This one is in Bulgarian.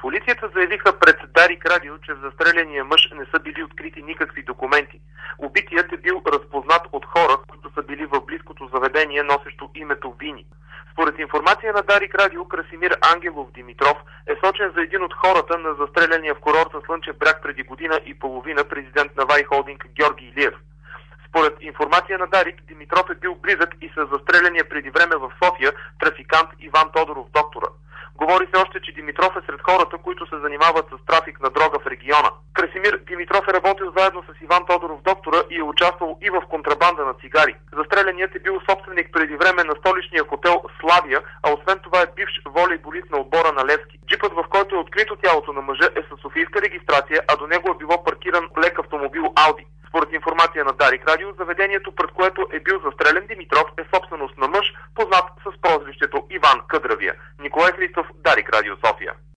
Полицията заявиха пред Дарик Радио, че в застреления мъж не са били открити никакви документи. Убитият е бил разпознат от хора, които са били в близкото заведение, носещо името Вини. Според информация на Дарик Радио, Красимир Ангелов Димитров е сочен за един от хората на застреляния в курорта Слънчев бряг преди година и половина президент на Вай Холдинг Георги Илиев. Според информация на Дарик, Димитров е бил близък и с застреления преди време в София трафикант Иван Тодоров Доктора. Говори се още, че Димитров е сред хората, които се занимават с трафик на дрога в региона. Красимир Димитров е работил заедно с Иван Тодоров Доктора и е участвал и в контрабанда на цигари. Застреленият е бил собственик преди време на столичния хотел Славия, а освен това е бивш волейболист на отбора на Левски. Джипът, в който е открито тялото на мъжа, е със софийска регистрация, а до него е било паркиран лек автомобил Ауди. Според информация на Дарик Радио, заведението, пред което е бил застрелен Димитров, е собственост на мъж, познат с прозвището Иван Къдравия. Николай Христов, Дарик Радио, София.